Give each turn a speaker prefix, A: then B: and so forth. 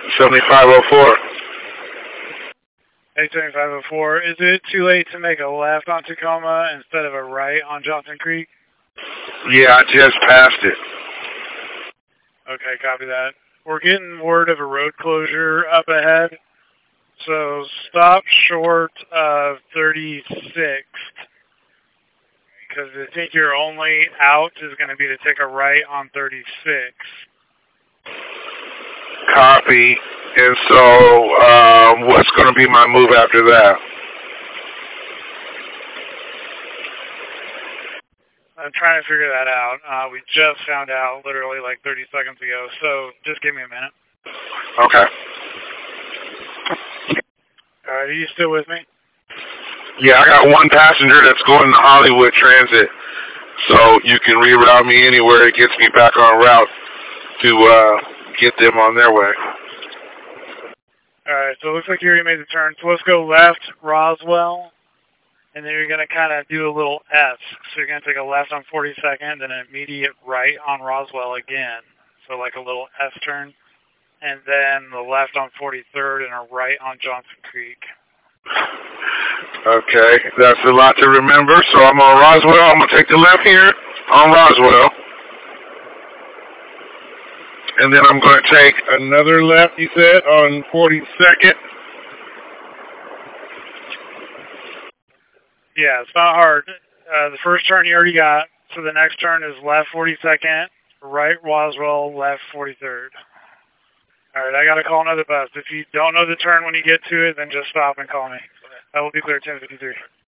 A: 7504.
B: 87504. Is it too late to make a left on Tacoma instead of a right on Johnson Creek?
A: Yeah, I just passed it.
B: Okay, copy that. We're getting word of a road closure up ahead, so stop short of 36th, because I think your only out is going to be to take a right on 36.
A: Copy. And so, what's going to be my move after that?
B: I'm trying to figure that out. We just found out literally like 30 seconds ago, so just give me a minute.
A: Okay.
B: All right, are you still with me?
A: Yeah, I got one passenger that's going to Hollywood Transit, so you can reroute me anywhere. It gets me back on route to get them on their way.
B: All right, so it looks like you already made the turn. So let's go left, Roswell, and then you're going to kind of do a little S. So you're going to take a left on 42nd and an immediate right on Roswell again. So like a little S turn. And then the left on 43rd and a right on Johnson Creek.
A: Okay, that's a lot to remember. So I'm on Roswell. I'm going to take the left here on Roswell. And then I'm going to take another left, you said, on 42nd.
B: Yeah, it's not hard. The first turn you already got. So the next turn is left 42nd, right Roswell, left 43rd. All right, I got to call another bus. If you don't know the turn when you get to it, then just stop and call me. That will be clear 1053.